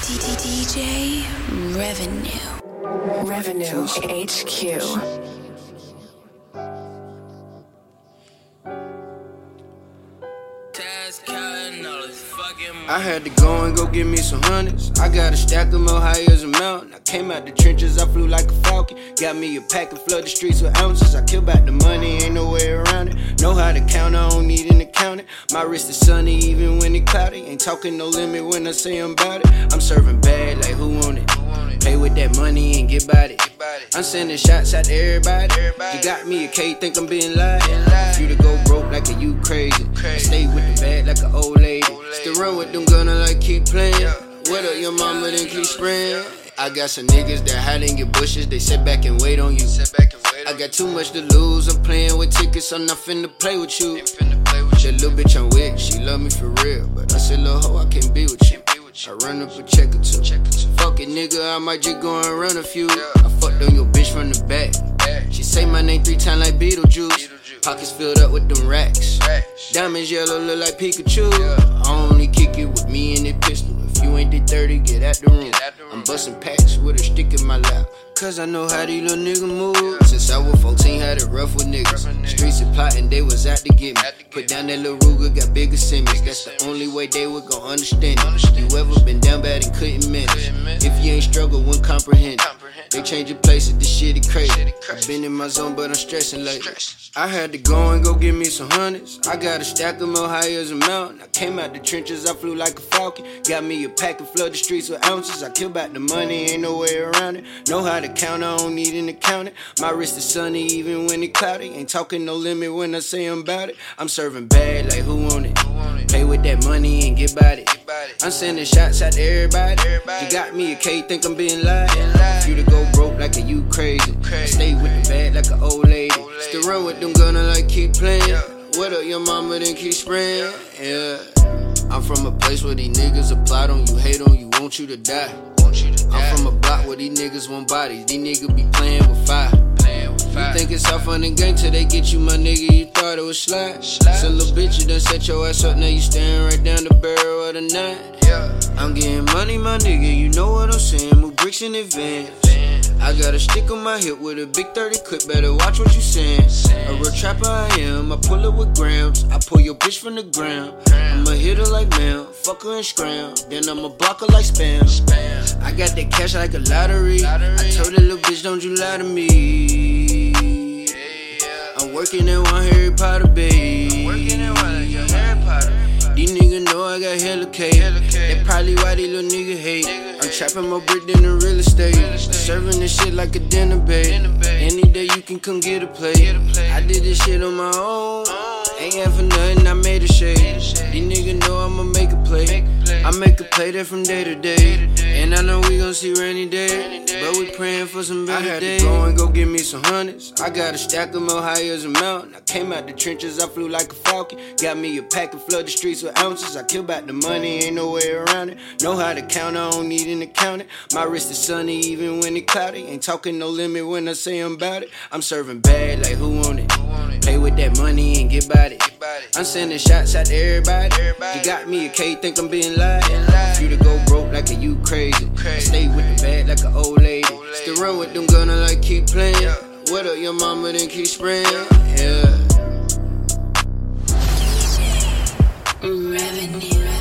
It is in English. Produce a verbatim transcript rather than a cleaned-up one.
D J Revenue. Revenue H Q. I had to go and go get me some hundreds. I got a stack of more high as a mountain. I came out the trenches, I flew like a falcon. Got me a pack and flood the streets with ounces. I kill back the money, ain't no way around it. Know how to count, I don't need an accountant. My wrist is sunny even when it cloudy. Ain't talking no limit when I say I'm about it. I'm serving bad like who want it? Pay with that money and get about it. I'm sending shots out to everybody. You got me a K, think I'm being lied. If you to go broke like a you crazy. I stay with the bag like an old lady. Still run with them gunners like keep playing. What up your mama then keep spraying. I got some niggas that hide in your bushes. They sit back and wait on you. I got too much to lose. I'm playing with tickets. I'm not finna play with you. That little bitch I'm with, she love me for real. But I said little hoe, I can't be with you. I run up a check or two. Fuck it, nigga, I might just go and run a few. I fucked on your bitch from the back. She say my name three times like Beetlejuice. Pockets filled up with them racks. Diamonds yellow look like Pikachu. I only kick it with me and that pistol. If you ain't did thirty, get out the room. I'm busting packs with a stick in my lap. Cause I know how these little niggas move. Since I was fourteen, had it rough with niggas. Streets and plotting, they was out to get me. Put down that little Ruger, got bigger Simmons. That's the only way they would gon' understand it. You ever been down bad and couldn't manage? If you ain't struggled, wouldn't comprehend it. They changing places, this shit is crazy. I've been in my zone, but I'm stressing lately. I had to go and go get me some hundreds. I got a stack of more high as a mountain. I came out the trenches, I flew like a falcon. Got me a pack and flood the streets with ounces. I kill back the money, ain't no way around it. Know how to count, I don't need an accountant. My wrist is sunny even when it cloudy. Ain't talking no limit when I say I'm about it. I'm serving bad like who want it? Pay with that money and get about it. I'm sending shots out to everybody. You got me a K, think I'm being lied. If you to go broke like a you crazy. I stay with the bag like an old lady. Still run with them gunners like keep playing. What up your mama then keep spraying. Yeah. I'm from a place where these niggas apply on you, hate on you, want you to die. I'm from a block where these niggas want bodies. These niggas be playing with fire. You think it's all fun and game till they get you, my nigga, you thought it was slide. Some little bitch, you done set your ass up, now you staring right down the barrel of the nine. I'm getting money, my nigga, you know what I'm saying, move bricks in advance. I got a stick on my hip with a big thirty clip, better watch what you saying. A real trapper I am, I pull up with grams. I pull your bitch from the ground. I'ma hit her like man, fuck her and scram. Then I'ma block her like spam. I got that cash like a lottery. I told that little bitch, don't you lie to me. I'm working in one Harry Potter, babe. These niggas know I got hella cake. That probably why these little niggas hate. I'm trapping more brick than the real estate. I'm serving this shit like a dinner, babe. Any day you can come get a plate. I did this shit on my own. Ain't have for nothing, I made a shade. These niggas know I'ma make a play. I make a play there from day to day. And I know we gon' see rainy days, but we praying for some better days. I had to go and go get me some hundreds. I got a stack of more high as a mountain. I came out the trenches, I flew like a falcon. Got me a pack and flood the streets with ounces. I kill back the money, ain't no way around it. Know how to count, I don't need an accountant. My wrist is sunny even when it cloudy. Ain't talking no limit when I say I'm about it. I'm serving bad like who want it? Pay with that money and get about it. I'm sending shots out to everybody. You got me a K, think I'm being lied. If you to go broke like a you crazy. I stay with the bag like an old lady. Still run with them gunners like keep playing. What up your mama then keep spraying. Yeah. Revenue.